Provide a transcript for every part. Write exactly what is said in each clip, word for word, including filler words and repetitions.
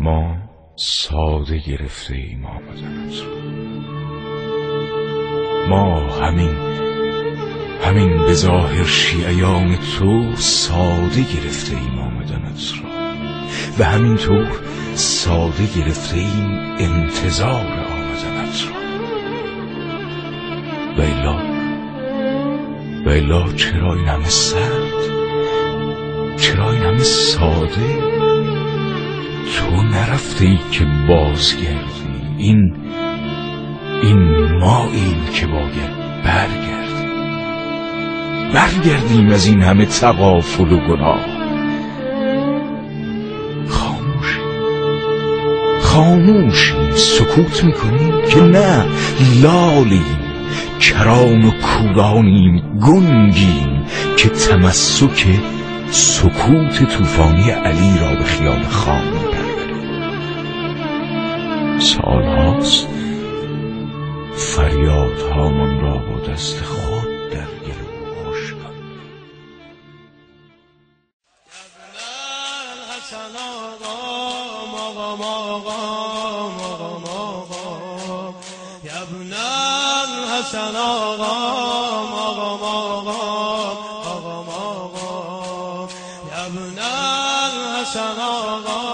ما ساده گرفته ایم آمدنت را. ما همین همین به ظاهر شیعیان تو ساده گرفته ایم آمدنت را و همینطور ساده گرفته ایم انتظار آمدنت را. و الا و الا چرا این همه سرد، چرا این همه ساده؟ تو نرفته ای که بازگردی، این این ماییم که باید برگردیم برگردیم از این همه تغافل و گناه. خاموشیم خاموشیم سکوت میکنیم که نه، لالیم، کران و کورانیم، گنگیم که تمسک سکوت طوفانی علی را به خیال خام می‌پروریم. سالهاست فریادهامان را با دست خود در گلو خشکان. حسن آقا آقا آقا آقا آقا یا ابن الحسن آقا.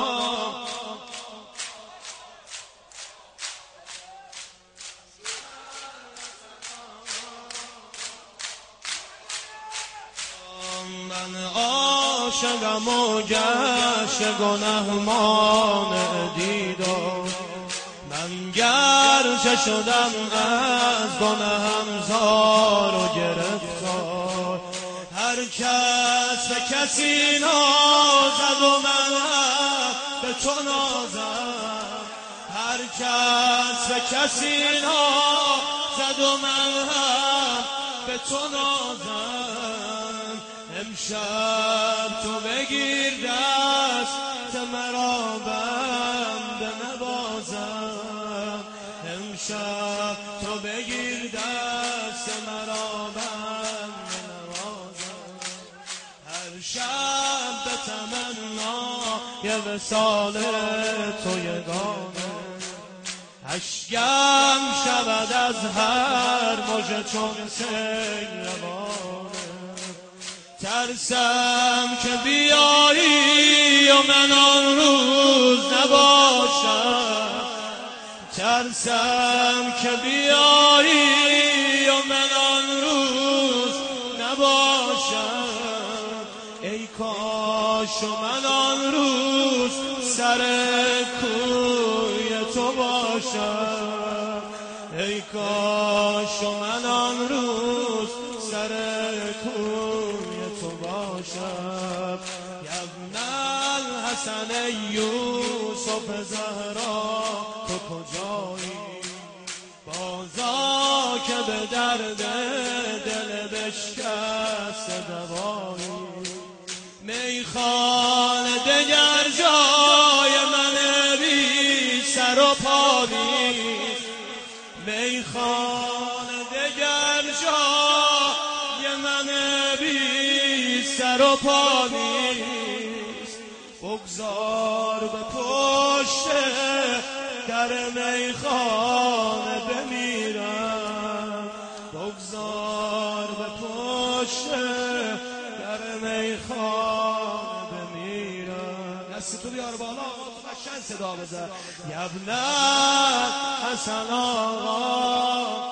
من عاشقم و گشت گنهمان دیدار، من گرچه شدم از گناهم زار و گرفتار. هر کس به کسی نازد و من به تو نازم، هر کس به کسی نازد و من به تو نازم. امشب تو بگیر دست مرا بنده نوازم، امشب تو بگیر دست مرا بنده نوازم. هر شب به تمنای وصال تو یگانه، اشکم شود از هر موج چون سیل روانه. ترسم که بیایی و من آن روز نباشم، ترسم که بیایی و من آن روز نباشم. ای کاش و من آن روز سر کوی تو باشم، ای کاش و من آن روز سر کوی تو باشم. یا ابن الحسن یوسف زهرا تو کجایی؟ بازا که به درد دل بشکست دوایی. میخانه دگر جای من بی سر و پا نیست، میخانه دگر جای من بی سر و پا نیست. بگذار به پشت در میخانه بمیرم، بگذار به پشت در میخانه بمیرم. دستی تو بیار بالا قشنگ صدا بزن. یا ابن الحسن آقا